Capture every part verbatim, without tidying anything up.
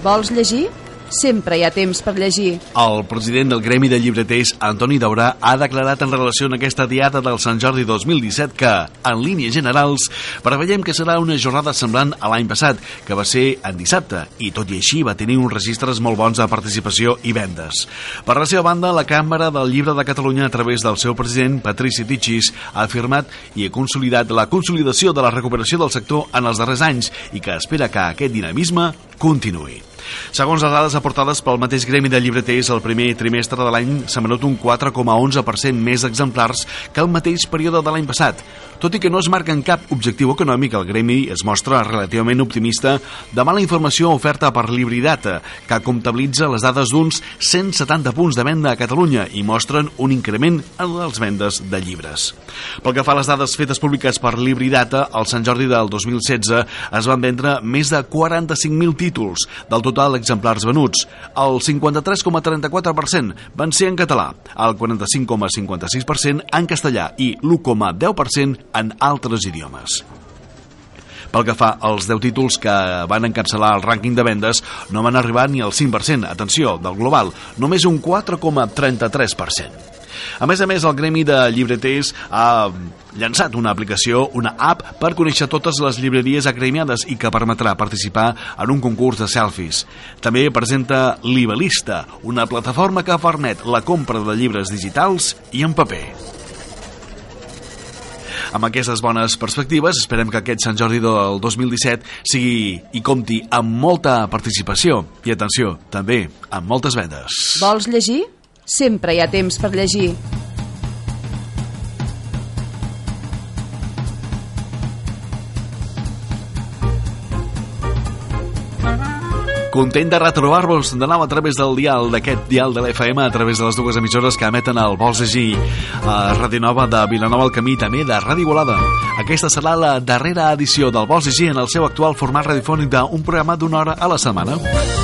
Vols llegir? Sempre hi ha temps per llegir. El president del Gremi de Llibreters, Antoni Daurà, ha declarat en relació amb aquesta diada del Sant Jordi dos mil disset que, en línies generals, preveiem que serà una jornada semblant a l'any passat, que va ser en dissabte, i tot i així va tenir uns registres molt bons de participació i vendes. Per la seva banda, la Càmera del Llibre de Catalunya, a través del seu president, Patrici Tichis, ha afirmat i ha consolidat la consolidació de la recuperació del sector en els darrers anys i que espera que aquest dinamisme continuï. Segons les dades aportades pel mateix Gremi de Llibreters, el primer trimestre de l'any s'ha venut un quatre coma onze per cent més exemplars que el mateix període de l'any passat. Tot i que no es marca en cap objectiu econòmic, el Gremi es mostra relativament optimista davant la informació oferta per Libridata, que comptabilitza les dades d'uns cent setanta punts de venda a Catalunya i mostren un increment en les vendes de llibres. Pel que fa a les dades fetes públiques per Libridata, al Sant Jordi del dos mil setze es van vendre més de quaranta-cinc mil títols, del total exemplars venuts. El cinquanta-tres coma trenta-quatre per cent van ser en català, el quaranta-cinc coma cinquanta-sis per cent en castellà i l'u coma deu per cent en altres idiomes. Pel que fa als deu títols que van encapçalar el rànquing de vendes, no van arribar ni al cinc per cent, atenció, del global, només un quatre coma trenta-tres per cent. A més a més, el Gremi de Llibreters ha llançat una aplicació, una app, per conèixer totes les llibreries agremiades i que permetrà participar en un concurs de selfies. També presenta Libelista, una plataforma que permet la compra de llibres digitals i en paper. Amb aquestes bones perspectives, esperem que aquest Sant Jordi del dos mil disset sigui i compti amb molta participació i, atenció, també amb moltes vendes. Vols llegir? Sempre hi ha temps per llegir. Content de retrobar-vos de nou a través del dial, d'aquest dial de l'F M, a través de les dues emissores que emeten el Vols Llegir, a Ràdio Nova de Vilanova al Camí, també de Ràdio Igualada. Aquesta serà la darrera edició del Vols Llegir en el seu actual format radiofònic d'un programa d'una hora a la setmana.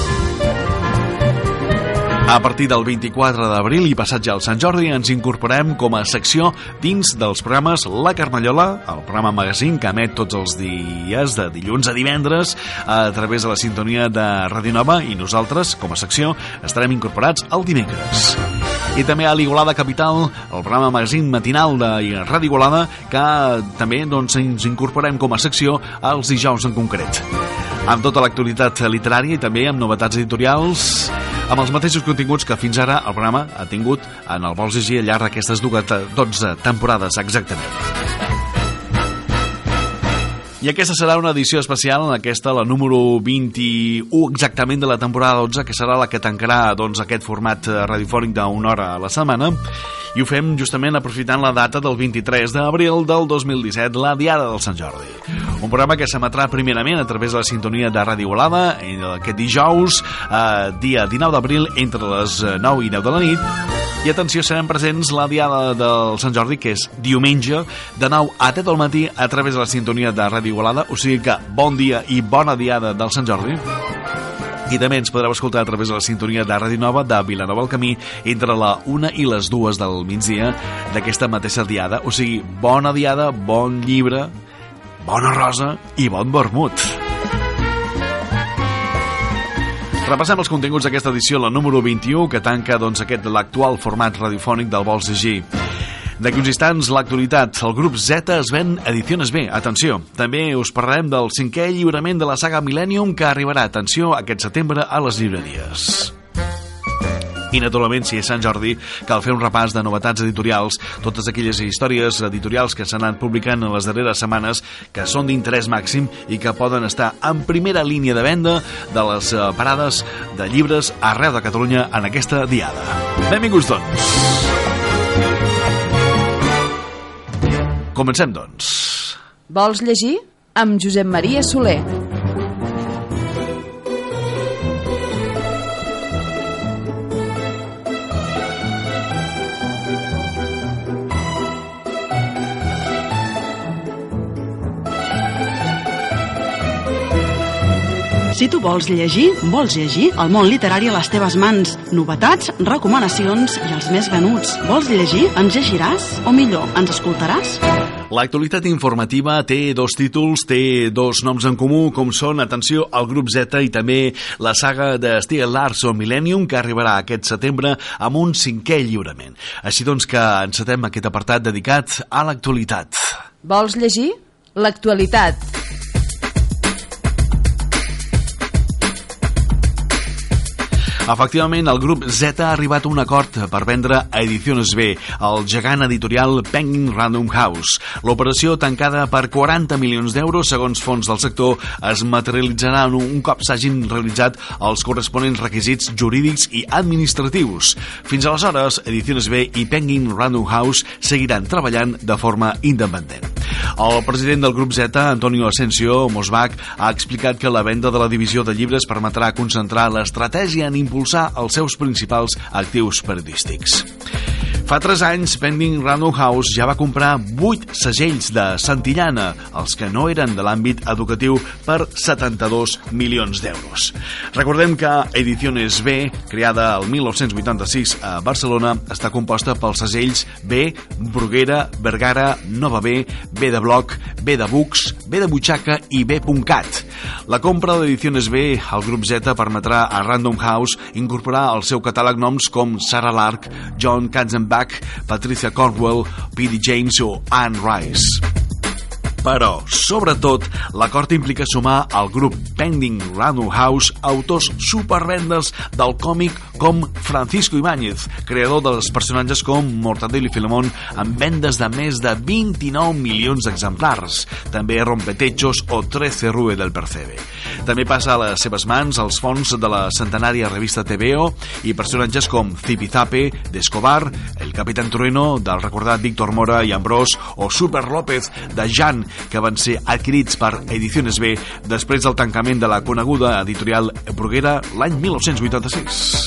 A partir del vint-i-quatre d'abril i passat ja el Sant Jordi ens incorporem com a secció dins dels programes La Carmanyola, el programa magazín que emet tots els dies de dilluns a divendres a través de la sintonia de Ràdio Nova, i nosaltres, com a secció, estarem incorporats el dimecres. I també a l'Igualada Capital, el programa magazín matinal de Ràdio Igualada, que també doncs, ens incorporem com a secció els dijous en concret. Amb tota l'actualitat literària i també amb novetats editorials, amb els mateixos continguts que fins ara el programa ha tingut en el Vols Llegir al llarg d'aquestes dotze temporades exactament. I aquesta serà una edició especial, aquesta, la número vint-i-u exactament de la temporada dotze, que serà la que tancarà doncs, aquest format radiofònic d'una hora a la setmana. I ho fem justament aprofitant la data del vint-i-tres d'abril del dos mil disset, la Diada del Sant Jordi. Un programa que s'emetrà primerament a través de la sintonia de Ràdio Igualada aquest dijous, eh, dia dinou d'abril, entre les nou i deu de la nit. I atenció, serem presents la Diada del Sant Jordi, que és diumenge, de nou a deu del matí, a través de la sintonia de Ràdio Igualada. O sigui que bon dia i bona Diada del Sant Jordi. I també ens podreu escoltar a través de la sintonia de Ràdio Nova de Vilanova al Camí entre la una i les dues del migdia d'aquesta mateixa diada. O sigui, bona diada, bon llibre, bona rosa i bon vermut. Repassem els continguts d'aquesta edició, la número vint-i-u, que tanca doncs, aquest l'actual format radiofònic del Vols Llegir. D'aquí uns instants, l'actualitat. El grup Z es ven Ediciones B. Atenció, també us parlarem del cinquè lliurament de la saga Millennium, que arribarà, atenció, aquest setembre a les llibreries. I, naturalment, si és Sant Jordi, cal fer un repàs de novetats editorials, totes aquelles històries editorials que s'han anat publicant en les darreres setmanes, que són d'interès màxim i que poden estar en primera línia de venda de les parades de llibres arreu de Catalunya en aquesta diada. Benvinguts, doncs. Comencem, doncs. Vols llegir? Amb Josep Maria Soler. Si tu vols llegir, vols llegir el món literari a les teves mans. Novetats, recomanacions i els més venuts. Vols llegir? Ens llegiràs? O millor, ens escoltaràs? L'actualitat informativa té dos títols, té dos noms en comú, com són, atenció, el grup Z i també la saga de Stieg Larsson Millennium, que arribarà aquest setembre amb un cinquè lliurament. Així doncs que encetem aquest apartat dedicat a l'actualitat. Vols llegir? L'actualitat. Efectivament, el grup Z ha arribat a un acord per vendre a Ediciones B, el gegant editorial Penguin Random House. L'operació, tancada per quaranta milions d'euros, segons fons del sector, es materialitzarà un cop s'hagin realitzat els corresponents requisits jurídics i administratius. Fins aleshores, Ediciones B i Penguin Random House seguiran treballant de forma independent. El president del grup Z, Antonio Asensio Mosbach, ha explicat que la venda de la divisió de llibres permetrà concentrar l'estratègia en impulsar els seus principals actius periodístics. Fa tres anys, Penguin Random House ja va comprar vuit segells de Santillana, els que no eren de l'àmbit educatiu, per setanta-dos milions d'euros. Recordem que Ediciones B, creada el mil nou-cents vuitanta-sis a Barcelona, està composta pels segells B, Bruguera, Vergara, Nova B, B de Bloc, B de Books, B de Butxaca i B.cat. La compra d'Ediciones B al grup Z permetrà a Random House incorporar al seu catàleg noms com Sarah Lark, John Katzenbach, Patricia Cornwell, P D James o Anne Rice. Però, sobretot, l'acord implica sumar al grup Penguin Random House autors supervendes del còmic com Francisco Ibáñez, creador dels personatges com Mortadelo i Filemón, amb vendes de més de vint-i-nou milions d'exemplars, també Rompetechos o trece Rue del Percebe. També passa a les seves mans els fons de la centenària revista T V O i personatges com Zipizape, d'Escobar, el Capitán Trueno, del recordat Víctor Mora i Ambrós, o Super López, de Jan, que van ser adquirits per Ediciones B després del tancament de la coneguda editorial Bruguera l'any mil nou-cents vuitanta-sis.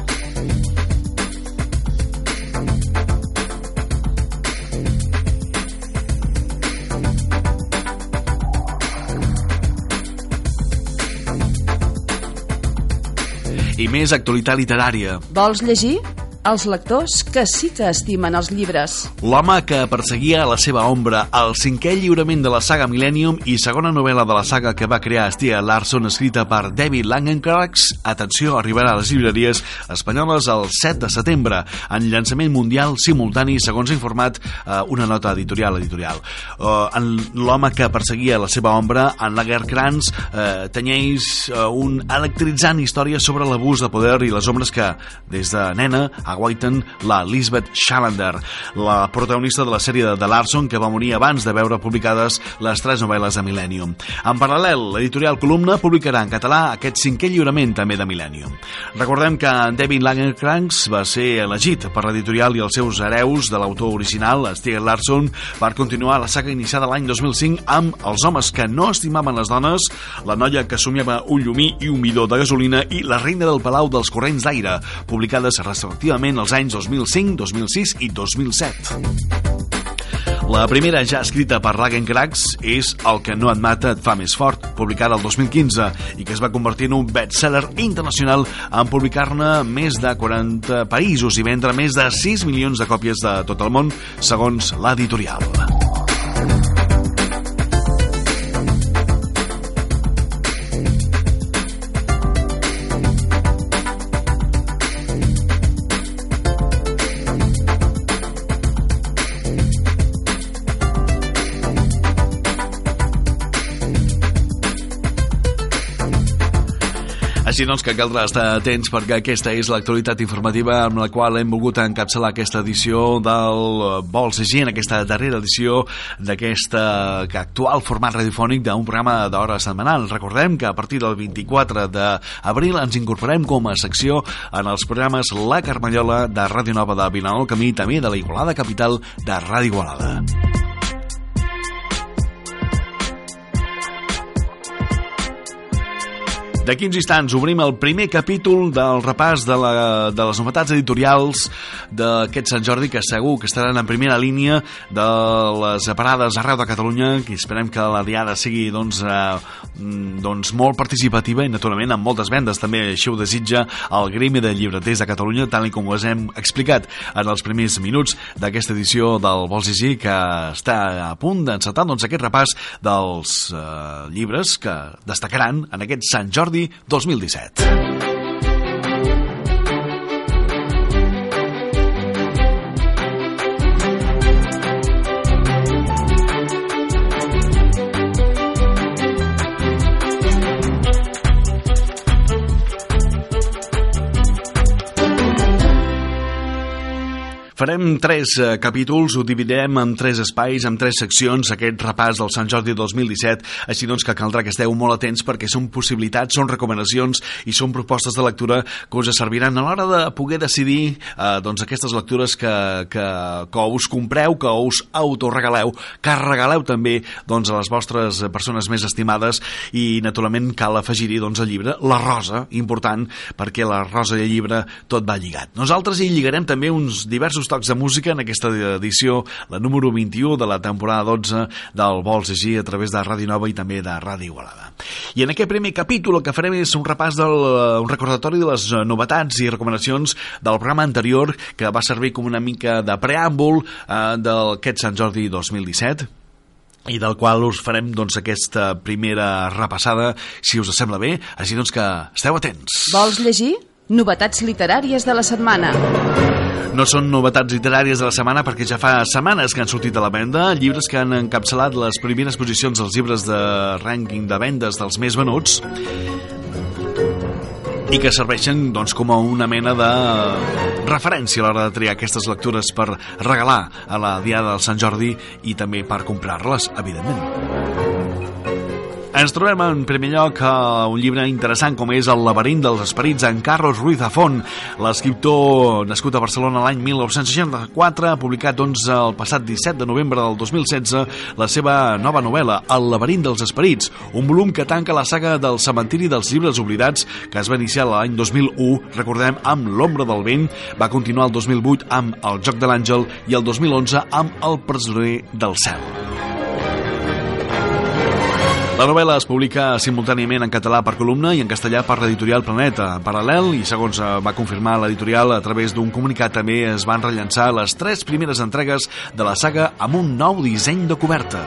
I més actualitat literària. Vols llegir? Els lectors que sí que estimen els llibres. L'home que perseguia la seva ombra, el cinquè lliurament de la saga Millennium i segona novel·la de la saga que va crear Stieg Larsson, escrita per David Langenkrags, atenció, arribarà a les llibreries espanyoles el set de setembre, en llançament mundial simultani, segons ha informat eh, una nota editorial editorial. Eh, en l'home que perseguia la seva ombra, en Lagerkrantz, eh, tenyeix eh, un electritzant història sobre l'abús de poder i les ombres que, des de nena, aguaiten la Lisbeth Salander, la protagonista de la sèrie de, de Larsson, que va morir abans de veure publicades les tres novel·les de Millennium. En paral·lel, l'editorial Columna publicarà en català aquest cinquè lliurament també de Millennium. Recordem que David Langenkrags va ser elegit per l'editorial i els seus hereus de l'autor original, Stieg Larsson, per continuar la saga iniciada l'any dos mil cinc amb Els homes que no estimaven les dones, La noia que somiava un llumí i un bidó de gasolina i La reina del palau dels corrents d'aire, publicades respectivament els anys dos mil cinc, dos mil sis i dos mil set. La primera, ja escrita per Langenkrags, és El que no et mata et fa més fort, publicada el dos mil quinze, i que es va convertir en un best-seller internacional en publicar-ne més de quaranta països i vendre més de sis milions de còpies de tot el món, segons l'editorial. Així doncs que caldrà estar atents perquè aquesta és l'actualitat informativa amb la qual hem volgut encapçalar aquesta edició del Vols llegir, en aquesta darrera edició d'aquest actual format radiofònic d'un programa d'hora setmanal. Recordem que a partir del vint-i-quatre d'abril ens incorporem com a secció en els programes La Carmanyola de Ràdio Nova de Vilanova del Camí, també de la Igualada Capital de Ràdio Igualada. D'aquí uns instants obrim el primer capítol del repàs de, la, de les novetats editorials d'aquest Sant Jordi, que segur que estaran en primera línia de les parades arreu de Catalunya, i esperem que la diada sigui doncs, eh, doncs molt participativa i naturalment amb moltes vendes. També així ho desitja el Gremi de Llibreters de Catalunya, tal com us hem explicat en els primers minuts d'aquesta edició del Vols Llegir, que està a punt d'encetar doncs, aquest repàs dels eh, llibres que destacaran en aquest Sant Jordi dos mil disset. Farem tres eh, capítols, ho dividirem en tres espais, en tres seccions, aquest repàs del Sant Jordi dos mil disset, així doncs que caldrà que esteu molt atents perquè són possibilitats, són recomanacions i són propostes de lectura que us serviran a l'hora de poder decidir eh, doncs aquestes lectures que, que, que us compreu, que us autoregaleu, que regaleu també doncs, a les vostres persones més estimades, i naturalment cal afegir-hi doncs, el llibre La Rosa, important, perquè la Rosa i el llibre tot va lligat. Nosaltres hi lligarem també uns diversos tocs de música en aquesta edició, la número vint-i-u de la temporada dotze del Vols Llegir a través de Ràdio Nova i també de Ràdio Igualada. I en aquest primer capítol el que farem és un repàs del, un recordatori de les novetats i recomanacions del programa anterior, que va servir com una mica de preàmbul eh, d'aquest Sant Jordi dos mil disset, i del qual us farem doncs, aquesta primera repassada, si us sembla bé, així doncs que esteu atents. Vols llegir? Novetats literàries de la setmana. No són novetats literàries de la setmana perquè ja fa setmanes que han sortit a la venda llibres que han encapçalat les primeres posicions dels llibres de rànquing de vendes dels més venuts i que serveixen doncs, com a una mena de referència a l'hora de triar aquestes lectures per regalar a la diada del Sant Jordi i també per comprar-les, evidentment. Ens trobem en primer lloc a un llibre interessant com és El laberint dels esperits, en Carlos Ruiz Zafón. L'escriptor nascut a Barcelona l'any mil nou-cents seixanta-quatre ha publicat doncs, el passat disset de novembre del dos mil setze la seva nova novel·la, El laberint dels esperits, un volum que tanca la saga del cementiri dels llibres oblidats que es va iniciar l'any dos mil u, recordem, amb L'ombra del vent, va continuar el dos mil vuit amb El joc de l'àngel i el dos mil onze amb El presoner del cel. La novel·la es publica simultàniament en català per columna i en castellà per l'editorial Planeta. En paral·lel, i segons va confirmar l'editorial a través d'un comunicat, també es van rellançar les tres primeres entregues de la saga amb un nou disseny de coberta.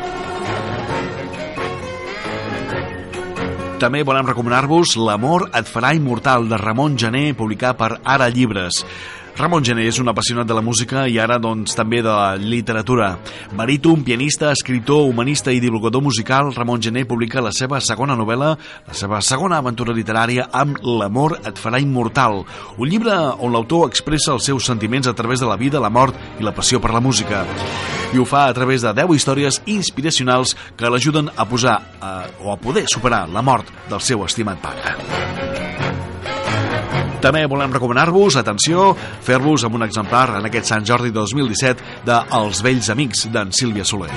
També volem recomanar-vos L'amor et farà immortal, de Ramon Gené, publicat per Ara Llibres. Ramon Gené és un apassionat de la música i ara doncs, també de la literatura. Baríton, pianista, escriptor, humanista i divulgador musical, Ramon Gené publica la seva segona novel·la, la seva segona aventura literària amb L'amor et farà immortal, un llibre on l'autor expressa els seus sentiments a través de la vida, la mort i la passió per la música. I ho fa a través de deu històries inspiracionals que l'ajuden a posar eh, o a poder superar la mort del seu estimat pare. També volem recomanar-vos, atenció, fer-vos amb un exemplar en aquest Sant Jordi dos mil disset de Els vells amics, d'en Sílvia Soler.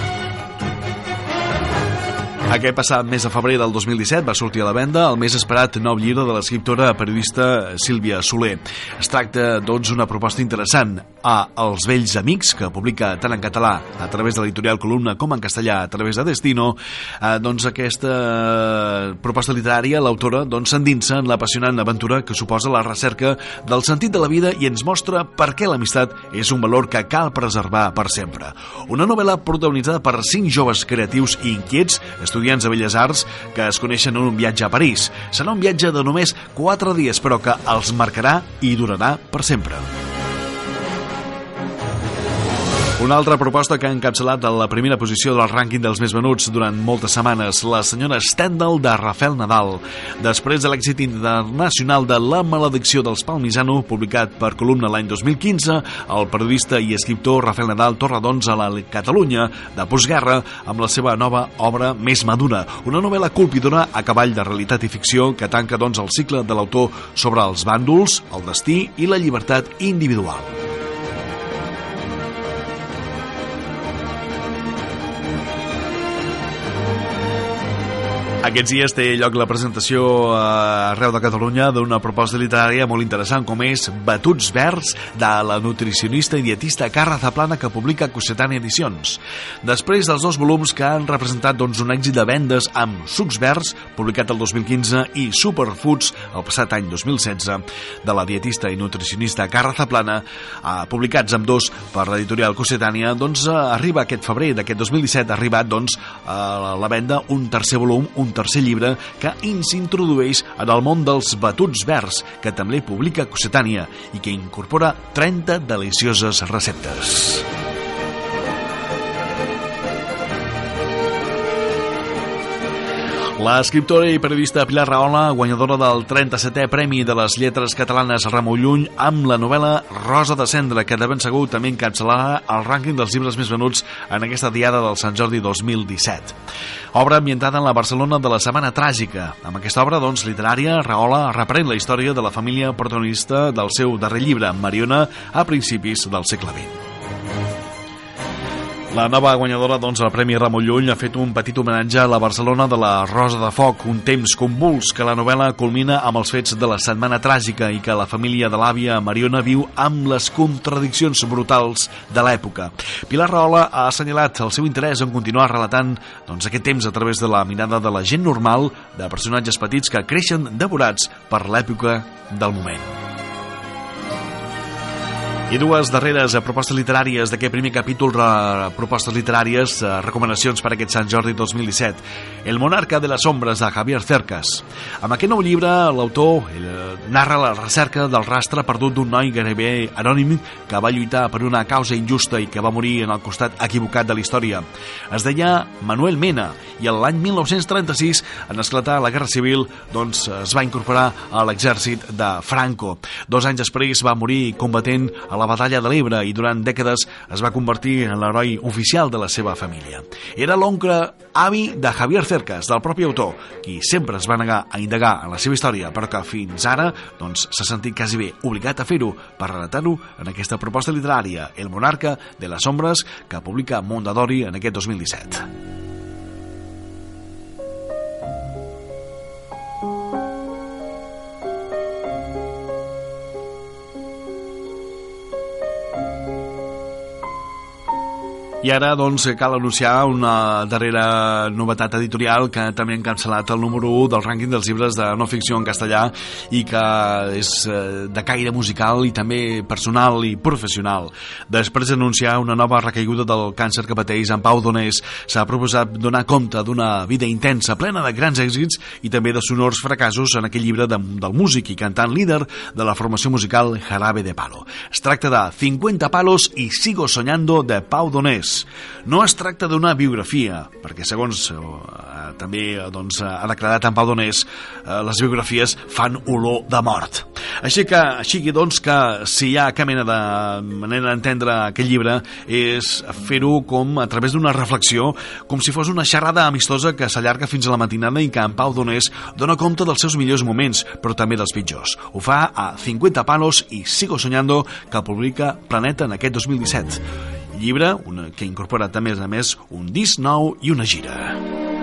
Aquest passat mes de febrer del dos mil disset va sortir a la venda el més esperat nou llibre de l'escriptora periodista Sílvia Soler. Es tracta, doncs, d'una proposta interessant, a Els vells amics, que publica tant en català a través de l'editorial Columna com en castellà a través de Destino. Eh, doncs aquesta proposta literària, l'autora doncs, s'endinsa en l'apassionant aventura que suposa la recerca del sentit de la vida i ens mostra per què l'amistat és un valor que cal preservar per sempre. Una novel·la protagonitzada per cinc joves creatius i inquiets, estudiants de Belles Arts, que es coneixen en un viatge a París. Serà un viatge de només quatre dies, però que els marcarà i durarà per sempre. Una altra proposta que ha encapçalat la primera posició del rànquing dels més venuts durant moltes setmanes, La senyora Stendhal, de Rafael Nadal. Després de l'èxit internacional de La maledicció dels Palmisano, publicat per Columna l'any dos mil quinze, el periodista i escriptor Rafael Nadal torna doncs a la Catalunya de postguerra amb la seva nova obra més madura, una novel·la colpidora a cavall de realitat i ficció que tanca doncs el cicle de l'autor sobre els bàndols, el destí i la llibertat individual. Aquests dies té lloc la presentació arreu de Catalunya d'una proposta literària molt interessant com és Batuts Verds de la nutricionista i dietista Carla Zaplana, que publica Cossetània Edicions. Després dels dos volums que han representat doncs, un èxit de vendes amb Sucs Verds, publicat el dos mil quinze, i Superfoods, el passat any dos mil setze, de la dietista i nutricionista Carla Zaplana, eh, publicats amb dos per l'editorial Cossetània, doncs eh, arriba aquest febrer d'aquest dos mil disset, ha arribat doncs, a la venda un tercer volum, un tercer llibre que ens introdueix en el món dels batuts verds, que també publica Cossetània i que incorpora trenta delicioses receptes. L'escriptora i periodista Pilar Rahola, guanyadora del trenta-setè Premi de les Lletres Catalanes Ramon Llull, amb la novel·la Rosa de Cendra, que de ben segur també encapçalarà el rànquing dels llibres més venuts en aquesta diada del Sant Jordi dos mil disset. Obra ambientada en la Barcelona de la Setmana Tràgica. Amb aquesta obra doncs, literària, Rahola reprèn la història de la família protagonista del seu darrer llibre, Mariona, a principis del segle vint. La nova guanyadora doncs, del Premi Ramon Llull ha fet un petit homenatge a la Barcelona de la Rosa de Foc, un temps convuls que la novel·la culmina amb els fets de la Setmana Tràgica i que la família de l'àvia Mariona viu amb les contradiccions brutals de l'època. Pilar Rahola ha assenyalat el seu interès en continuar relatant doncs, aquest temps a través de la mirada de la gent normal, de personatges petits que creixen devorats per l'època del moment. I dues darreres propostes literàries d'aquest primer capítol, propostes literàries, recomanacions per a aquest Sant Jordi dos mil disset. El monarca de les ombres, de Javier Cercas. Amb aquest nou llibre, l'autor narra la recerca del rastre perdut d'un noi gairebé anònim que va lluitar per una causa injusta i que va morir en el costat equivocat de la història. Es deia Manuel Mena i l'any mil nou-cents trenta-sis, en esclatar la Guerra Civil, doncs, es va incorporar a l'exèrcit de Franco. Dos anys després va morir combatent a la Batalla de l'Ebre i durant dècades es va convertir en l'heroi oficial de la seva família. Era l'oncle avi de Javier Cercas, del propi autor, qui sempre es va negar a indagar en la seva història, però que fins ara doncs, s'ha sentit quasi bé obligat a fer-ho per relatar-ho en aquesta proposta literària, El monarca de les ombres, que publica Mondadori en aquest dos mil disset. I ara, doncs, cal anunciar una darrera novetat editorial que també ha encapçalat el número u del rànquing dels llibres de no ficció en castellà i que és de caire musical i també personal i professional. Després d'anunciar una nova recaiguda del càncer que pateix en Pau Donés, s'ha proposat donar compte d'una vida intensa, plena de grans èxits i també de sonors fracassos en aquell llibre de, del músic i cantant líder de la formació musical Jarabe de Palo. Es tracta de cincuenta palos y sigo soñando de Pau Donés. No es tracta d'una biografia, perquè segons eh, també doncs, ha declarat en Pau Donés, eh, les biografies fan olor de mort. Així que, així que doncs que si hi ha cap mena de manera d'entendre aquest llibre és fer-ho com a través d'una reflexió, com si fos una xerrada amistosa que s'allarga fins a la matinada i que en Pau Donés dona compte dels seus millors moments, però també dels pitjors. Ho fa a cincuenta palos y sigo soñando, que publica Planeta en aquest dos mil disset. Llibre una, que incorpora també a més un disc nou i una gira.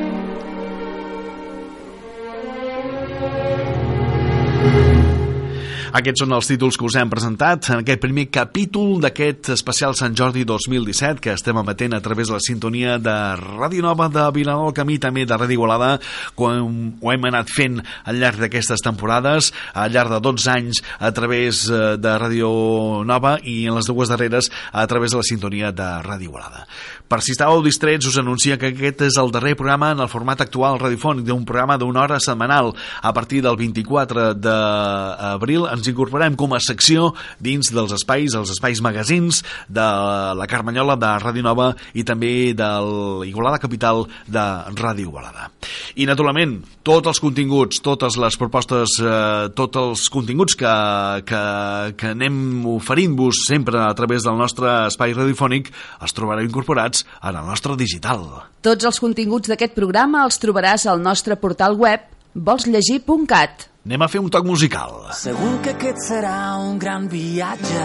Aquests són els títols que us hem presentat en aquest primer capítol d'aquest especial Sant Jordi dos mil disset que estem emetent a través de la sintonia de Ràdio Nova de Vilanova del Camí, també de Ràdio Igualada, com ho hem anat fent al llarg d'aquestes temporades, al llarg de dotze anys a través de Ràdio Nova i en les dues darreres a través de la sintonia de Ràdio Igualada. Per si estàveu distrets, us anuncia que aquest és el darrer programa en el format actual radiofònic d'un programa d'una hora setmanal. A partir del vint-i-quatre d'abril ens incorporem com a secció dins dels espais, els espais magazins de la Carmanyola de Ràdio Nova i també de l'Igualada Capital de Ràdio Igualada. I naturalment, tots els continguts, totes les propostes, eh, tots els continguts que, que, que anem oferint-vos sempre a través del nostre espai radiofònic els trobareu incorporats en el nostre digital. Tots els continguts d'aquest programa els trobaràs al nostre portal web vols llegir punt cat. Anem a fer un toc musical. Segur que aquest serà un gran viatge,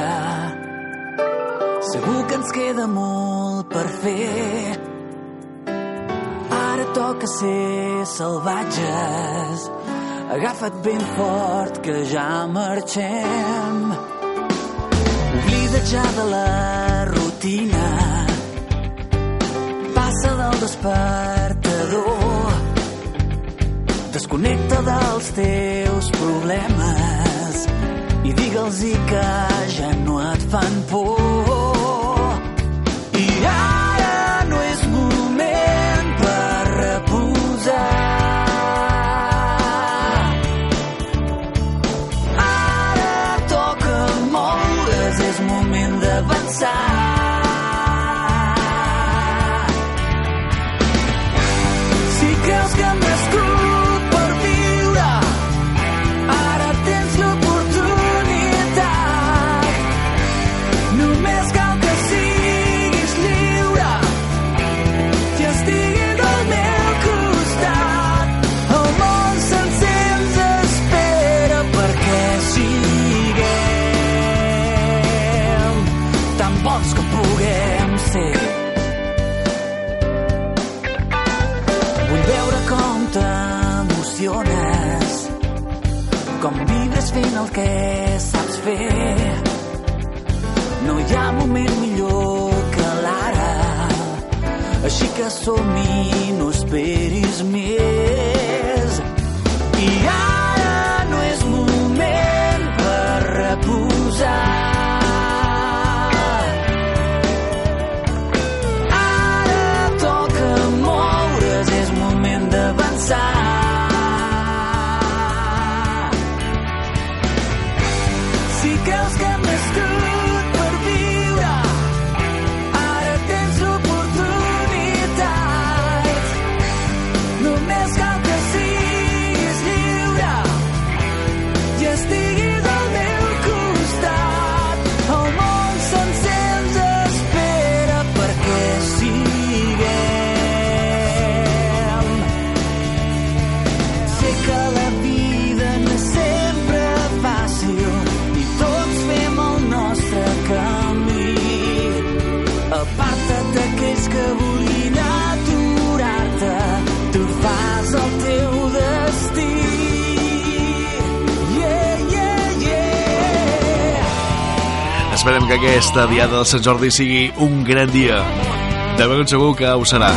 segur que ens queda molt per fer. Ara toca ser salvatges. Agafa't ben fort que ja marxem. Oblida't ja de la rutina. Passa del despertador. Desconnecta dels teus problemes i digue'ls-hi que ja no et fan por. I ara no és moment per reposar. Ara toca moure's, és moment d'avançar. Si creus que hem nascut per viure, ara tens l'oportunitat. Només cal que siguis lliure i estiguis al meu costat. El món sencer ens espera perquè siguem tan bons com puguem ser. Vull veure com t'emociones, com vibres fent el que saps fer. No hi ha moment millor que l'ara, així que som-hi, no esperis més. I ara no és moment per reposar. Ara toca moure's, és moment d'avançar. Si creus que hem nascut per viure, ara tens l'oportunitat. Només cal que siguis lliure i estiguis al meu costat. El món sencer ens espera perquè siguem. Sé que la vida no és sempre fàcil i tots fem el nostre camí. Aparta't d'aquells que vulguin aturar-te, tu fas el teu destí. Yeah, yeah, yeah. Esperem que aquesta diada de Sant Jordi sigui un gran dia. De ben segur que ho serà.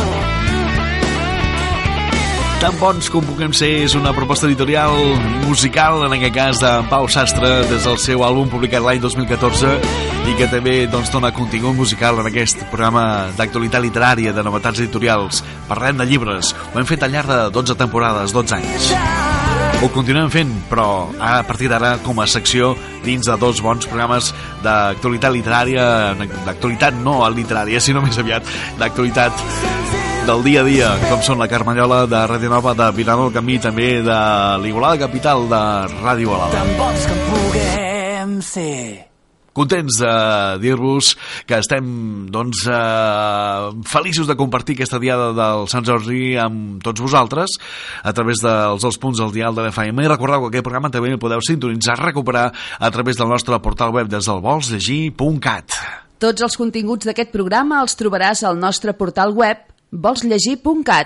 Tan bons com puguem ser és una proposta editorial musical, en aquest cas de Pau Sastre, des del seu àlbum publicat l'any dos mil catorze i que també doncs, dona contingut musical en aquest programa d'actualitat literària, de novetats editorials. Parlem de llibres, ho hem fet al llarg de dotze temporades, dotze anys. Ho continuem fent, però a partir d'ara com a secció dins de dos bons programes d'actualitat literària, d'actualitat no literària, sinó més aviat d'actualitat del dia a dia, com són la Carmanyola de Ràdio Nova, de Vilanova del Camí, també de l'Igualada Capital de Ràdio Alada. Tan bons com puguem ser. Contents de dir-vos que estem doncs, eh, feliços de compartir aquesta diada del Sant Jordi amb tots vosaltres a través dels dos punts del dial de l'F M. I recordeu que aquest programa també el podeu sintonitzar, recuperar a través del nostre portal web des del vols llegir punt cat. Tots els continguts d'aquest programa els trobaràs al nostre portal web vols llegir punt cat.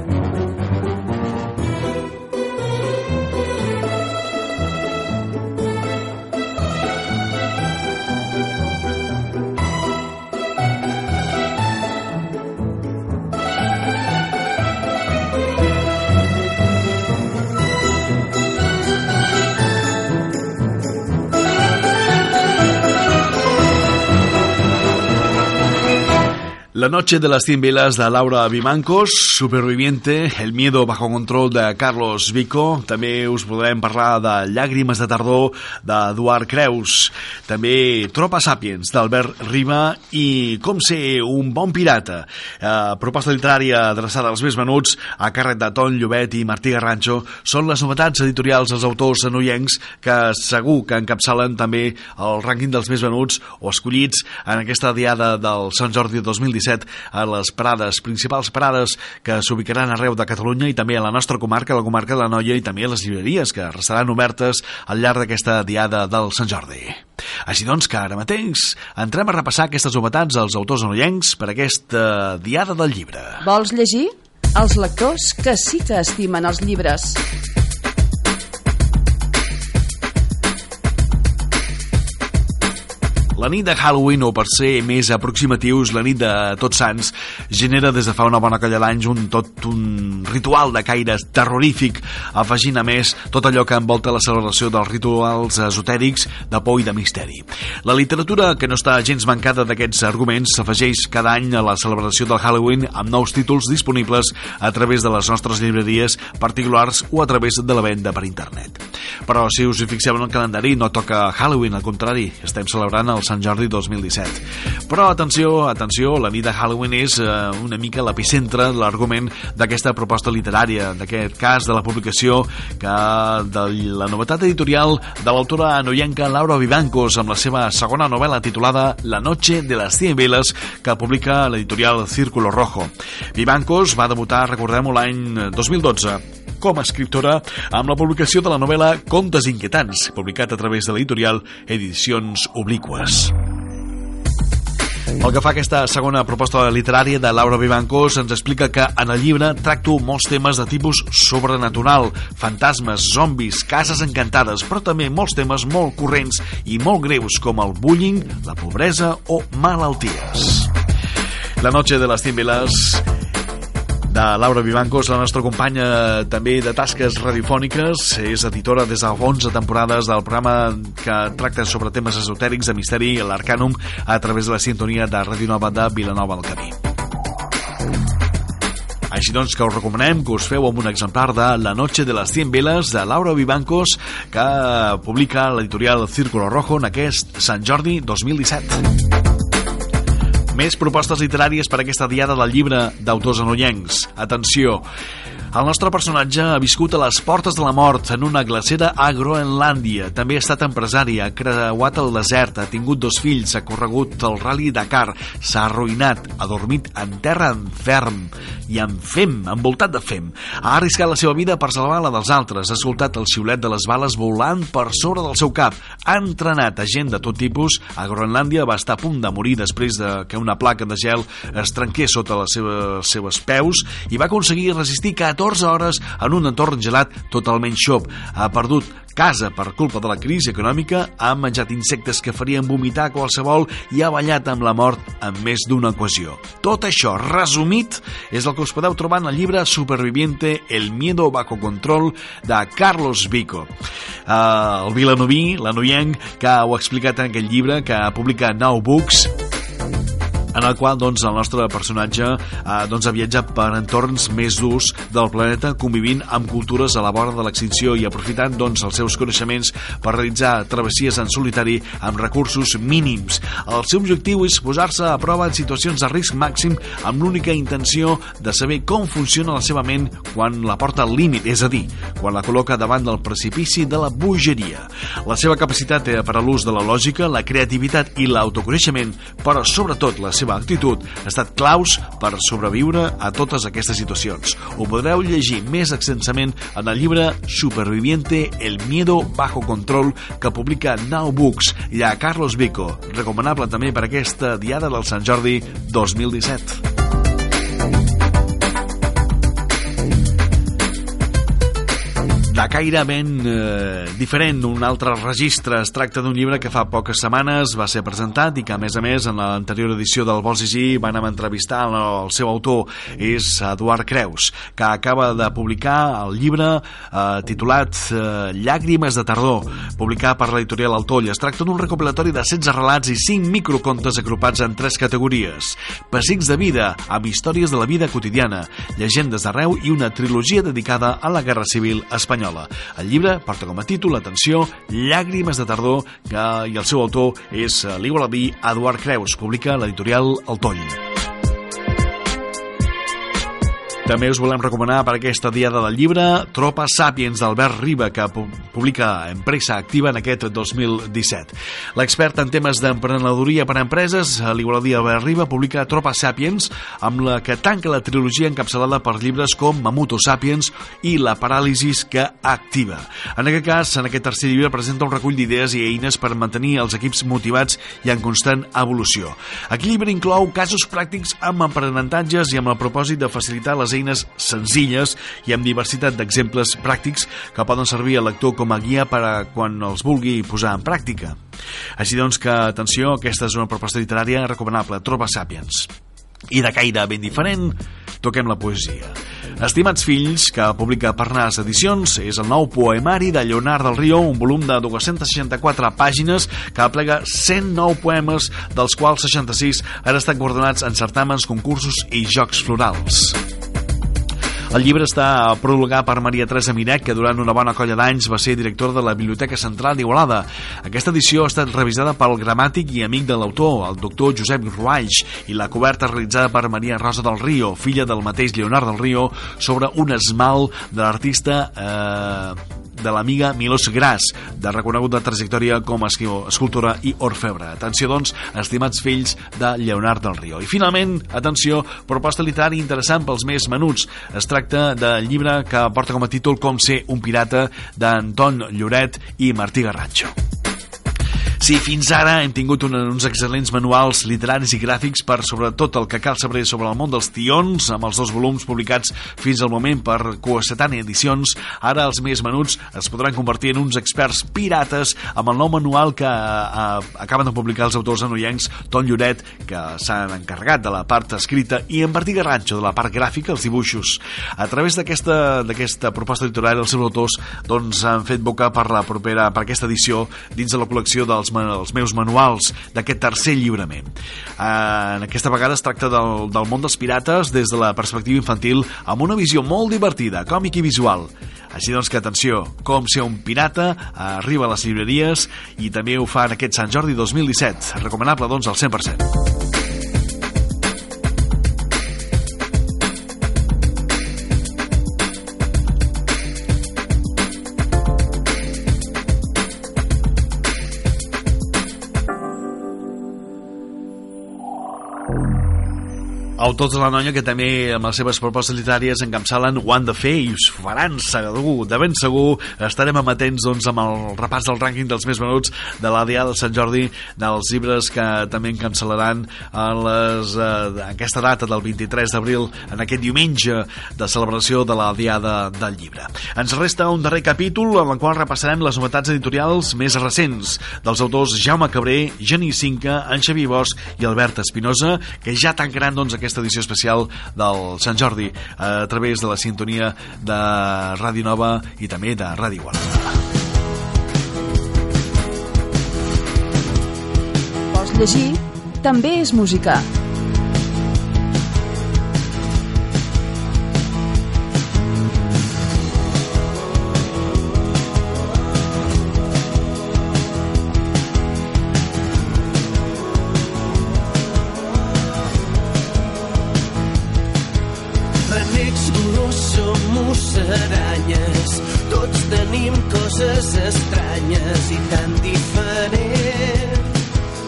La noche de las cien velas de Laura Vimancos, Superviviente, El miedo bajo control de Carlos Vico, també us podrem parlar de Llàgrimes de tardor d'Eduard Creus, també Tropa Sapiens d'Albert Riba i Com ser un bon pirata, eh, proposta literària adreçada als més venuts a càrrec de Ton Llobet i Martí Garrancho, són les novetats editorials dels autors anoiencs que segur que encapçalen també el rànquing dels més venuts o escollits en aquesta diada del Sant Jordi dos mil disset a les parades, principals parades que s'ubicaran arreu de Catalunya i també a la nostra comarca, la comarca de l'Anoia, i també a les llibreries que restaran obertes al llarg d'aquesta diada del Sant Jordi. Així doncs que ara mateix entrem a repassar aquestes novetats dels autors anoiencs per aquesta diada del llibre. Vols llegir? Els lectors que sí que estimen els llibres. La nit de Halloween, o per ser més aproximatius, la nit de Tots Sants, genera des de fa una bona colla d'anys un tot un ritual de caire terrorífic, afegint a més tot allò que envolta la celebració dels rituals esotèrics de por i de misteri. La literatura, que no està gens mancada d'aquests arguments, s'afegeix cada any a la celebració del Halloween amb nous títols disponibles a través de les nostres llibreries particulars o a través de la venda per internet. Però si us hi fixeu en el calendari, no toca Halloween, al contrari, estem celebrant el Sant Jordi dos mil disset. Però atenció, atenció, la nit de Halloween és eh, una mica l'epicentre de l'argument d'aquesta proposta literària, d'aquest cas de la publicació que de la novetat editorial de l'autora anoienca Laura Vivancos amb la seva segona novel·la titulada La noche de las cien velas, que publica l'editorial Círculo Rojo. Vivancos va debutar, recordem-ho, l'any dos mil dotze com a escriptora amb la publicació de la novel·la Contes inquietants, publicat a través de l'editorial Edicions Obliques. Pel que fa a aquesta segona proposta literària de Laura Vivancos, ens explica que en el llibre tracto molts temes de tipus sobrenatural, fantasmes, zombis, cases encantades, però també molts temes molt corrents i molt greus com el bullying, la pobresa o malalties. La noche de las cien velas de Laura Vivancos, la nostra companya també de tasques radiofòniques, és editora des de onze temporades del programa que tracta sobre temes esotèrics de misteri, l'Arcanum, a través de la sintonia de Ràdio Nova de Vilanova del Camí. Així doncs que us recomanem que us feu amb un exemplar de La noche de las cien velas de Laura Vivancos, que publica l'editorial Círculo Rojo en aquest Sant Jordi dos mil disset. Més propostes literàries per aquesta diada del llibre d'autors anoiencs. Atenció! El nostre personatge ha viscut a les portes de la mort en una glacera a Groenlàndia. També ha estat empresari, ha creuat el desert, ha tingut dos fills, ha corregut el Rally Dakar, s'ha arruïnat, ha dormit en terra enferm i en fem, envoltat de fem. Ha arriscat la seva vida per salvar la dels altres, ha escoltat el xiulet de les bales volant per sobre del seu cap, ha entrenat a gent de tot tipus. A Groenlàndia va estar a punt de morir després de que una placa de gel es trenqués sota les seves, seves peus i va aconseguir resistir catorze hores en un entorn gelat totalment xop. Ha perdut casa per culpa de la crisi econòmica, ha menjat insectes que farien vomitar qualsevol i ha ballat amb la mort en més d'una ocasió. Tot això, resumit, és el que us podeu trobar en el llibre Superviviente, el miedo bajo control, de Carlos Vico. Uh, el vilanoví, l'anoienc, que ho ha explicat en aquest llibre, que publica Now Books, en el qual doncs, el nostre personatge eh, doncs, ha viatjat per entorns més durs del planeta, convivint amb cultures a la vora de l'extinció i aprofitant doncs, els seus coneixements per realitzar travessies en solitari amb recursos mínims. El seu objectiu és posar-se a prova en situacions de risc màxim amb l'única intenció de saber com funciona la seva ment quan la porta al límit, és a dir, quan la col·loca davant del precipici de la bogeria. La seva capacitat per a l'ús de la lògica, la creativitat i l'autoconeixement, però sobretot la seva actitud ha estat claus per sobreviure a totes aquestes situacions. Ho podreu llegir més extensament en el llibre Superviviente, el miedo bajo control, que publica Now Books i a Carlos Vico, recomanable també per aquesta diada del Sant Jordi dos mil disset. De caire ben eh, diferent, un altre registre. Es tracta d'un llibre que fa poques setmanes va ser presentat i que, a més a més, en l'anterior edició del Vols Llegir van entrevistar el seu autor, és Eduard Creus, que acaba de publicar el llibre eh, titulat eh, Llàgrimes de tardor, publicat per l'editorial El Toll. Es tracta d'un recopilatori de setze relats i cinc microcontes agrupats en tres categories: pessics de vida, amb històries de la vida quotidiana, llegendes d'arreu i una trilogia dedicada a la Guerra Civil espanyola. El llibre porta com a títol, atenció, Llàgrimes de tardor, que, i el seu autor és l'igualadí Eduard Creus, publica l'editorial El Toll. També us volem recomanar per aquesta diada del llibre Tropa Sapiens d'Albert Riba, que publica Empresa Activa en aquest dos mil disset. L'expert en temes d'emprenedoria per a empreses, l'igualadí Albert Riba, publica Tropa Sapiens, amb la que tanca la trilogia encapçalada per llibres com Mamuto Sapiens i La paràlisis que activa. En aquest cas, en aquest tercer llibre, presenta un recull d'idees i eines per mantenir els equips motivats i en constant evolució. Aquest llibre inclou casos pràctics amb aprenentatges i amb el propòsit de facilitar les moltes eines senzilles i amb diversitat d'exemples pràctics que poden servir al lector com a guia per a quan els vulgui posar en pràctica. Així doncs que, atenció, aquesta és una proposta literària recomanable, Troba Sapiens. I de caire ben diferent, toquem la poesia. Estimats fills, que publica Parnàs Edicions, és el nou poemari de Lleonard del Rio, un volum de dos-centes seixanta-quatre pàgines que aplega cent nou poemes, dels quals seixanta-sis han estat guardonats en certàmens, concursos i jocs florals. El llibre està prologat per Maria Teresa Miret, que durant una bona colla d'anys va ser directora de la Biblioteca Central d'Igualada. Aquesta edició ha estat revisada pel gramàtic i amic de l'autor, el doctor Josep Ruaix, i la coberta realitzada per Maria Rosa del Rio, filla del mateix Lleonard del Rio, sobre un esmalt de l'artista eh, de l'amiga Milós Gras, de reconeguda trajectòria com a escultora i orfebre. Atenció, doncs, estimats fills de Lleonard del Rio. I finalment, atenció, proposta literària interessant pels més menuts. Es tracta del llibre que porta com a títol Com ser un pirata, d'Anton Lloret i Martí Garratxo. Sí, fins ara hem tingut un, uns excel·lents manuals literaris i gràfics per sobretot el que cal saber sobre el món dels tions, amb els dos volums publicats fins al moment per Coesetània Edicions. Ara els més menuts es podran convertir en uns experts pirates amb el nou manual que eh, acaben de publicar els autors anoiencs Ton Lloret, que s'han encarregat de la part escrita, i en Martí Garratxo, de la part gràfica, els dibuixos. A través d'aquesta d'aquesta proposta editorial, els seus autors doncs, han fet boca per la propera per aquesta edició dins de la col·lecció dels els meus manuals d'aquest tercer lliurament. En aquesta vegada es tracta del, del món dels pirates des de la perspectiva infantil, amb una visió molt divertida, còmic i visual. Així doncs que, atenció, Com ser un pirata arriba a les llibreries i també ho fa en aquest Sant Jordi dos mil disset. Recomanable, doncs, al cent per cent. Autors de la Noia que també amb les seves propostes literàries encapçalen ho han de fer i us faran segur, de ben segur. Estarem amatents doncs, amb el repàs del rànquing dels més venuts de la Diada del Sant Jordi, dels llibres que també encapçalaran a les, eh, aquesta data del vint-i-tres d'abril, en aquest diumenge de celebració de la Diada del Llibre. Ens resta un darrer capítol en el qual repassarem les novetats editorials més recents dels autors Jaume Cabré, Genís Cinca, en Xavier Bosch i Albert Espinosa, que ja tancaran doncs, aquesta edició especial del Sant Jordi a través de la sintonia de Ràdio Nova i també de Ràdio Igualada. Vols llegir? També és música. Aranyes, tots tenim coses estranyes i tan diferents.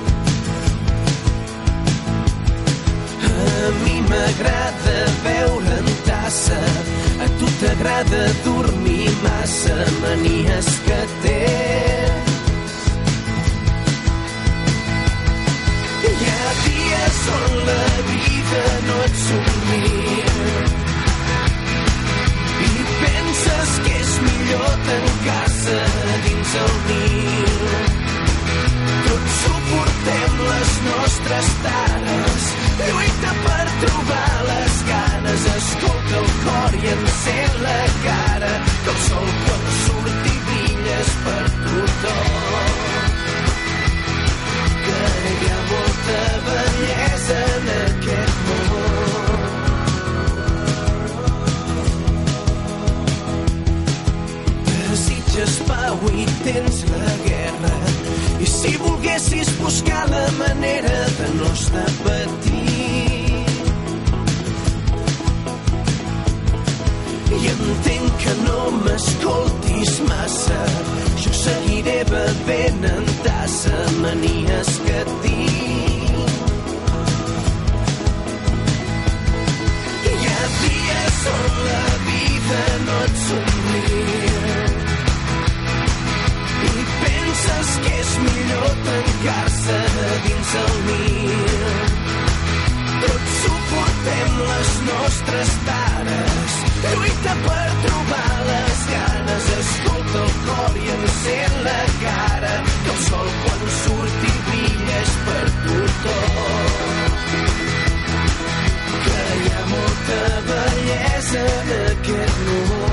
A mi m'agrada beure en tassa, a tu t'agrada dormir massa, manies que tens. Hi ha dies on la vida no et somria i penses que és millor tancar-se dins el niu. Tots suportem les nostres tares, lluita per trobar les ganes, escolta el cor i encén la cara, que el sol quan surt i brilles per tothom, que hi ha molta bellesa en aquest món. Desitges pau i tens la guerra, i si volguessis buscar la manera de no estar patint. I entenc que no m'escoltis massa, jo seguiré bevent en tassa, manies que tinc. Hi ha dies on la vida no et somria i penses que és millor tancar-se dins el niu. Tots suportem les nostres tares, lluita per trobar les ganes, escolta el cor i encén la cara, que el sol quan surti brilla és per tothom. Que hi ha molta bellesa d'aquest món.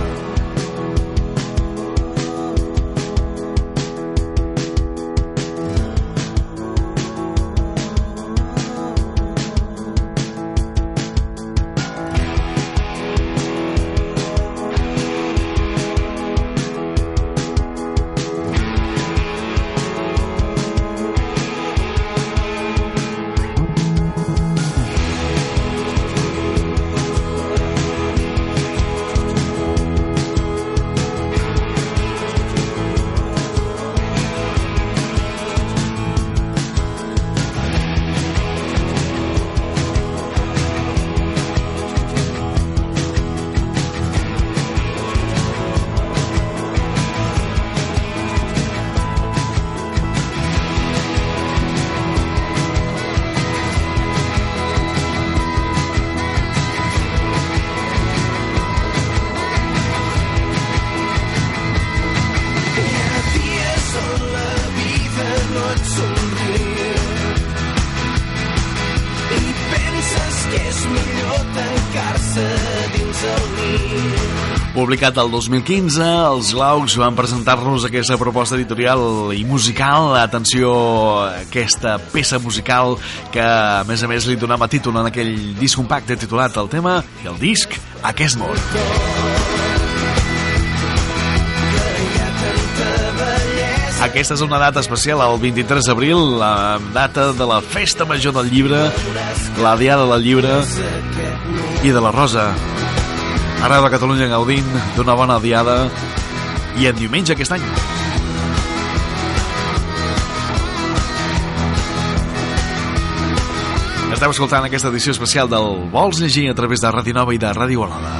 Publicat el dos mil quinze, els Glaucs van presentar-nos aquesta proposta editorial i musical. Atenció, aquesta peça musical que, a més a més, li donava títol en aquell disc compacte titulat El tema i el disc Aquest món. Aquesta és una data especial, el vint-i-tres d'abril, la data de la Festa Major del Llibre, la Diada del Llibre i de la Rosa. Arreu de Catalunya gaudint d'una bona diada i en diumenge aquest any. Esteu escoltant aquesta edició especial del Vols llegir a través de Ràdio Nova i de Ràdio Igualada.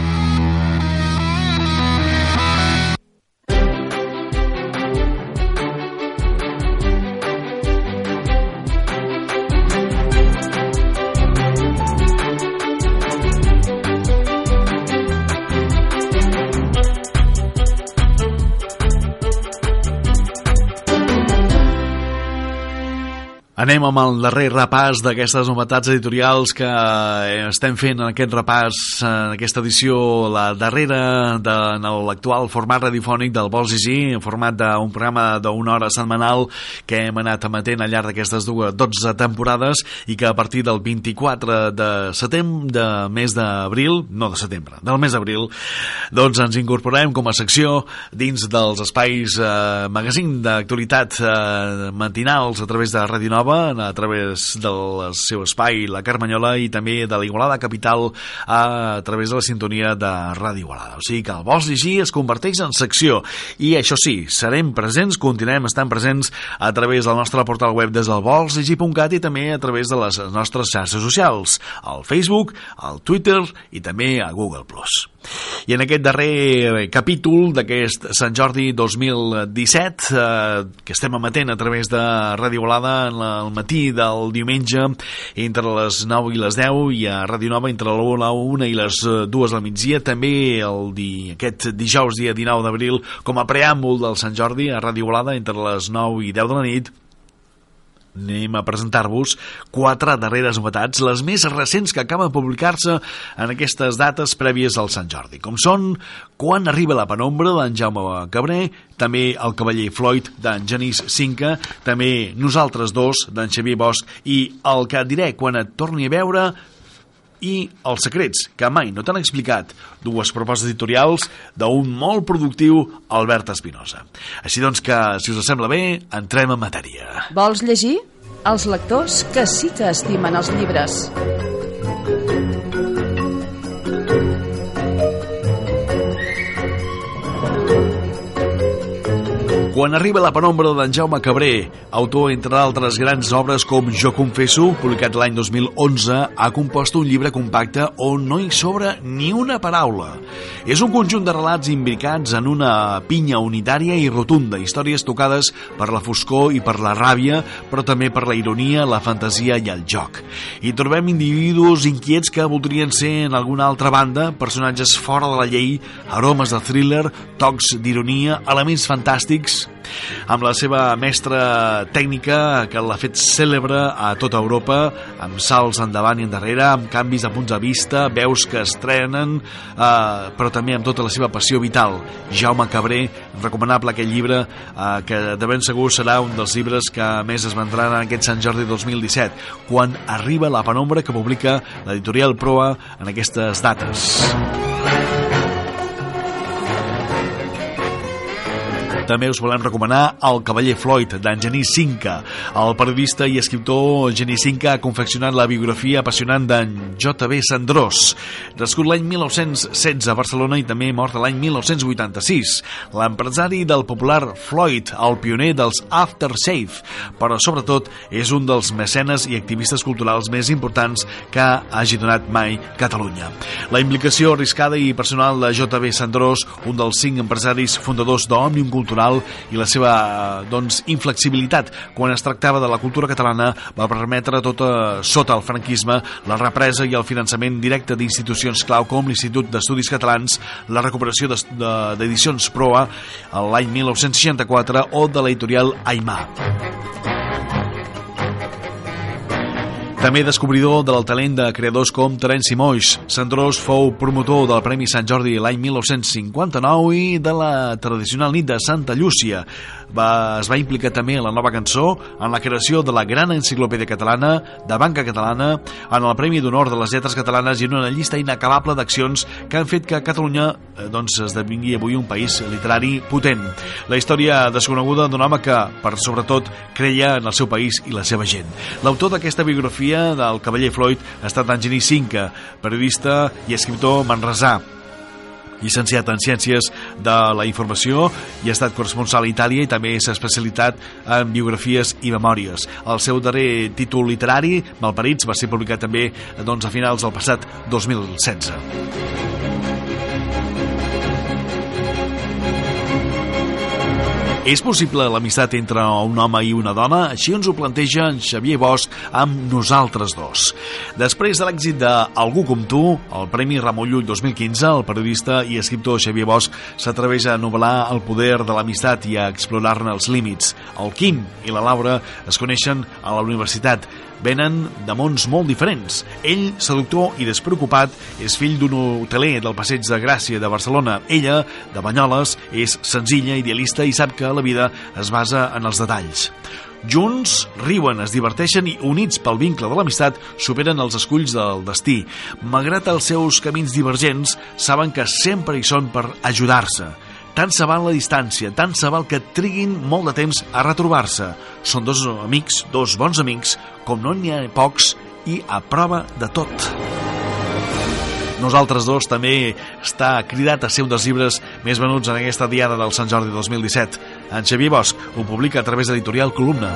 Anem amb el darrer repàs d'aquestes novetats editorials que estem fent en aquest repàs, en aquesta edició, la darrera de, en l'actual format radiofònic del Vols llegir, en format d'un programa d'una hora setmanal que hem anat emetent al llarg d'aquestes dotze temporades i que a partir del vint-i-quatre de setembre, de mes d'abril, no de setembre, del mes d'abril, doncs ens incorporem com a secció dins dels espais eh, magazín d'actualitat eh, matinals a través de Ràdio Nova, a través del seu espai La Carmanyola i també de l'Igualada Capital a través de la sintonia de Ràdio Igualada. O sigui que el Vols llegir es converteix en secció i això sí, serem presents, continuem estant presents a través del nostre portal web des del vols llegir punt cat i també a través de les nostres xarxes socials, al Facebook, al Twitter i també a Google plus. I en aquest darrer capítol d'aquest Sant Jordi dos mil disset, eh, que estem emetent a través de Ràdio Igualada en el matí del diumenge entre les nou i les deu i a Ràdio Nova entre la una i les dues del migdia, també el di, aquest dijous dia dinou d'abril com a preàmbul del Sant Jordi a Ràdio Igualada entre les nou i deu de la nit. Anem a presentar-vos quatre darreres novetats, les més recents que acaben de publicar-se en aquestes dates prèvies al Sant Jordi, com són Quan arriba la penombra d'en Jaume Cabré, també El cavaller Floyd d'en Genís Cinca, també Nosaltres dos d'en Xavier Bosch i El que et diré quan et torni a veure i Els secrets que mai no t'han explicat, dues propostes editorials d'un molt productiu Albert Espinosa. Així doncs que, si us sembla bé, entrem en matèria. Vols llegir? Els lectors que sí que estimen els llibres. Quan arriba la penombra d'en Jaume Cabré, autor, entre d'altres grans obres com Jo confesso, publicat l'any dos mil onze, ha compost un llibre compacte on no hi sobra ni una paraula. És un conjunt de relats imbricats en una pinya unitària i rotunda, històries tocades per la foscor i per la ràbia, però també per la ironia, la fantasia i el joc. Hi trobem individus inquiets que voldrien ser, en alguna altra banda, personatges fora de la llei, aromes de thriller, tocs d'ironia, elements fantàstics, amb la seva mestra tècnica que l'ha fet cèlebre a tota Europa, amb salts endavant i endarrere, amb canvis de punts de vista, veus que estrenen, eh, però també amb tota la seva passió vital. Jaume Cabré, recomanable aquest llibre, eh, que de ben segur serà un dels llibres que més es vendran en aquest Sant Jordi dos mil disset, quan arriba la penombra, que publica l'editorial Proa en aquestes dates. També us volem recomanar El cavaller Floyd, d'en Genís Cinca. El periodista i escriptor Genís Cinca ha confeccionat la biografia apassionant d'en J B Sandrós, nascut l'any mil nou-cents setze a Barcelona i també mort l'any mil nou-cents vuitanta-sis. L'empresari del popular Floyd, el pioner dels aftershave, però sobretot és un dels mecenes i activistes culturals més importants que hagi donat mai Catalunya. La implicació arriscada i personal de J B Sandrós, un dels cinc empresaris fundadors d'Òmnium Cultural, i la seva doncs, inflexibilitat quan es tractava de la cultura catalana va permetre tota sota el franquisme la represa i el finançament directe d'institucions clau com l'Institut d'Estudis Catalans, la recuperació d'edicions Proa l'any mil nou-cents seixanta-quatre o de l'editorial Aimà. També descobridor del talent de creadors com Terenci Moix, Sandrós fou promotor del Premi Sant Jordi l'any mil nou-cents cinquanta-nou i de la tradicional nit de Santa Llúcia. Va, es va implicar també en la nova cançó, en la creació de la gran enciclopèdia catalana, de Banca Catalana, en el Premi d'Honor de les Lletres Catalanes i en una llista inacabable d'accions que han fet que Catalunya eh, doncs, esdevingui avui un país literari potent. La història desconeguda d'un home que, per sobretot, creia en el seu país i la seva gent. L'autor d'aquesta biografia del cavaller Floyd ha estat en Genís Cinca, periodista i escriptor manresà, llicenciat en Ciències de la Informació i ha estat corresponsal a Itàlia i també s'ha especialitat en biografies i memòries. El seu darrer títol literari, Malparits, va ser publicat també doncs, a finals del passat dos mil setze. És possible l'amistat entre un home i una dona? Així ens ho planteja en Xavier Bosch amb Nosaltres dos. Després de l'èxit de Algú com tu, el Premi Ramon Llull dos mil quinze, el periodista i escriptor Xavier Bosch s'atreveix a novel·lar el poder de l'amistat i a explorar-ne els límits. El Quim i la Laura es coneixen a la universitat. Venen de mons molt diferents. Ell, seductor i despreocupat, és fill d'un hoteler del Passeig de Gràcia de Barcelona. Ella, de Banyoles, és senzilla, idealista i sap que la vida es basa en els detalls. Junts, riuen, es diverteixen i, units pel vincle de l'amistat, superen els esculls del destí. Malgrat els seus camins divergents, saben que sempre hi són per ajudar-se. Tant se val la distància, tant se val que triguin molt de temps a retrobar-se. Són dos amics, dos bons amics, com no n'hi ha pocs i a prova de tot. Nosaltres dos també està cridat a ser un dels llibres més venuts en aquesta diada del Sant Jordi dos mil disset. En Xavier Bosch ho publica a través de l'editorial Columna.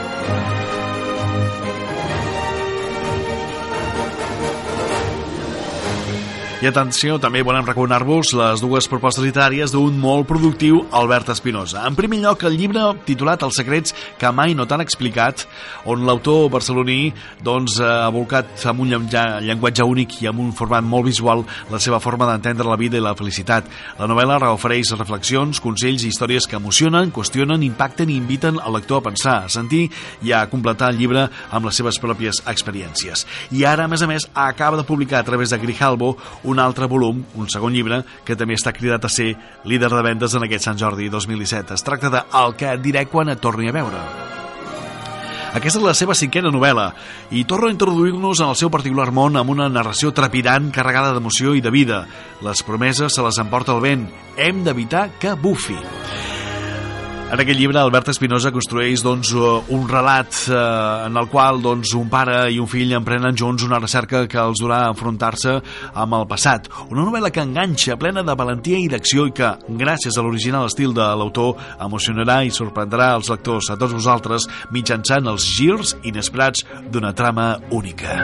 I atenció, també volem recomanar-vos les dues propostes literàries d'un molt productiu Albert Espinosa. En primer lloc, el llibre titulat Els secrets que mai no t'han explicat, on l'autor barceloní doncs, ha volcat amb un llenguatge únic i amb un format molt visual la seva forma d'entendre la vida i la felicitat. La novel·la reofereix reflexions, consells i històries que emocionen, qüestionen, impacten i inviten el lector a pensar, a sentir i a completar el llibre amb les seves pròpies experiències. I ara, a més a més, acaba de publicar a través de Grijalbo un altre volum, un segon llibre, que també està cridat a ser líder de vendes en aquest Sant Jordi dos mil disset. Es tracta de El que et diré quan et torni a veure. Aquesta és la seva cinquena novel·la i torna a introduir-nos en el seu particular món amb una narració trepidant, carregada d'emoció i de vida. Les promeses se les emporta el vent. Hem d'evitar que bufi. En aquest llibre, Albert Espinosa construeix doncs, un relat eh, en el qual doncs, un pare i un fill emprenen junts una recerca que els durà a enfrontar-se amb el passat. Una novel·la que enganxa, plena de valentia i d'acció i que, gràcies a l'original estil de l'autor, emocionarà i sorprendrà els lectors, a tots vosaltres, mitjançant els girs inesperats d'una trama única.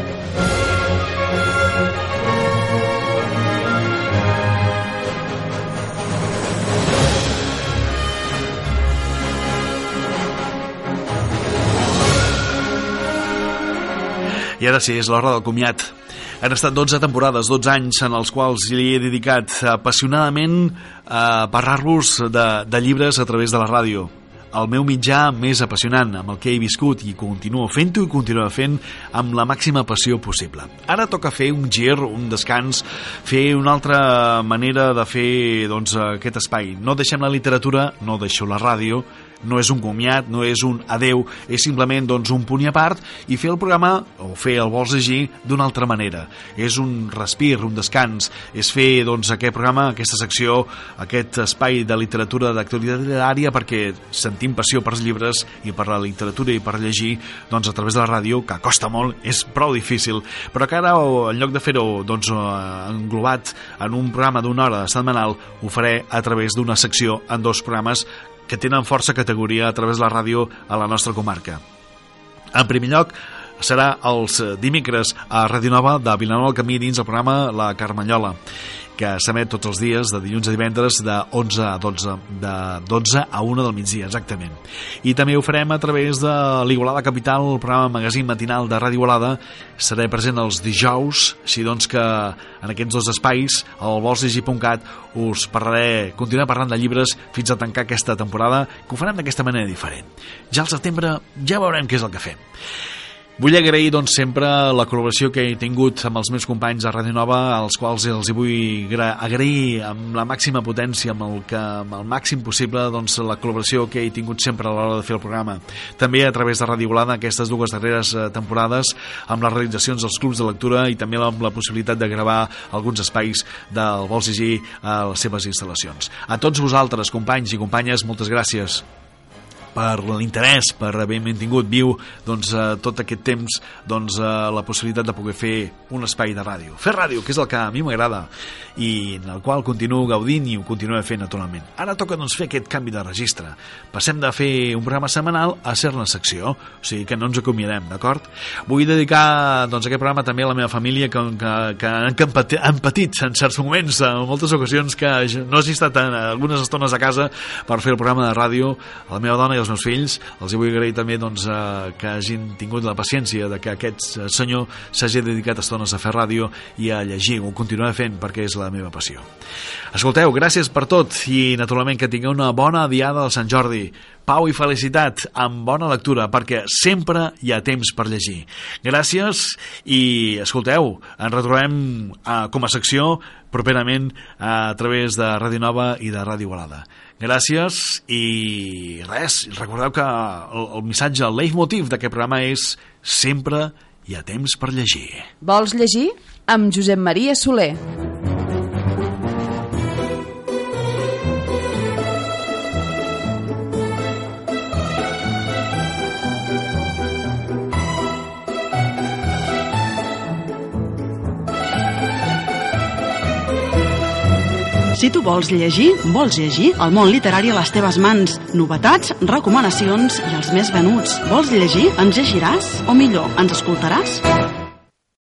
I ara sí, és l'hora del comiat. Han estat dotze temporades, dotze anys en els quals li he dedicat apassionadament a parlar-vos de, de llibres a través de la ràdio. El meu mitjà més apassionant, amb el que he viscut i continuo fent-ho i continuo fent amb la màxima passió possible. Ara toca fer un gir, un descans, fer una altra manera de fer doncs, aquest espai. No deixem la literatura, no deixo la ràdio, no és un comiat, no és un adeu, és simplement doncs, un punt i a part i fer el programa, o fer el Vols Llegir, d'una altra manera. És un respir, un descans, és fer doncs, aquest programa, aquesta secció, aquest espai de literatura, d'actualitat literària, perquè sentim passió per els llibres i per la literatura i per llegir doncs, a través de la ràdio, que costa molt, és prou difícil, però que ara, en lloc de fer-ho doncs, englobat en un programa d'una hora setmanal, ho faré a través d'una secció en dos programes que tenen força categoria a través de la ràdio a la nostra comarca. En primer lloc, serà els dimecres a Ràdio Nova de Vilanova del Camí dins el programa La Carmanyola, que s'emet tots els dies de dilluns a divendres de onze a dotze, de dotze a una del migdia, exactament. I també ho farem a través de l'Igualada Capital, el programa magazín matinal de Ràdio Igualada. Seré present els dijous, així doncs que en aquests dos espais, al vols llegir punt cat, us parlaré, continuaré parlant de llibres fins a tancar aquesta temporada, que ho farem d'aquesta manera diferent. Ja al setembre ja veurem què és el que fem. Vull agrair, doncs, sempre la col·laboració que he tingut amb els meus companys a Ràdio Nova, als quals els hi vull agrair amb la màxima potència, amb el, que, amb el màxim possible, doncs, la col·laboració que he tingut sempre a l'hora de fer el programa. També a través de Ràdio Igualada, aquestes dues darreres temporades, amb les realitzacions dels clubs de lectura i també amb la possibilitat de gravar alguns espais del Vols Llegir a les seves instal·lacions. A tots vosaltres, companys i companyes, moltes gràcies per l'interès, per haver mantingut viu doncs, eh, tot aquest temps doncs, eh, la possibilitat de poder fer un espai de ràdio. Fer ràdio, que és el que a mi m'agrada i en el qual continuo gaudint i ho continuo fent naturalment. Ara toca doncs, fer aquest canvi de registre. Passem de fer un programa setmanal a ser una secció, o sigui que no ens acomiadem, d'acord? Vull dedicar doncs, aquest programa també a la meva família que, que, que han patit en certs moments, en moltes ocasions que no hagi estat en algunes estones a casa per fer el programa de ràdio. A la meva dona i els meus fills els vull agrair també doncs, eh, que hagin tingut la paciència de que aquest senyor s'hagi dedicat estones a fer ràdio i a llegir, ho continuaré fent perquè és la meva passió. Escolteu, gràcies per tot i naturalment que tingueu una bona diada de Sant Jordi, pau i felicitat amb bona lectura perquè sempre hi ha temps per llegir. Gràcies i escolteu, ens retrobem eh, com a secció properament a través de Ràdio Nova i de Ràdio Igualada. Gràcies i res, recordeu que el, el missatge, el leitmotiv d'aquest programa és sempre hi ha temps per llegir. Vols llegir? Amb Josep Maria Soler. Si tu vols llegir, vols llegir el món literari a les teves mans. Novetats, recomanacions i els més venuts. Vols llegir? Ens llegiràs? O millor, ens escoltaràs?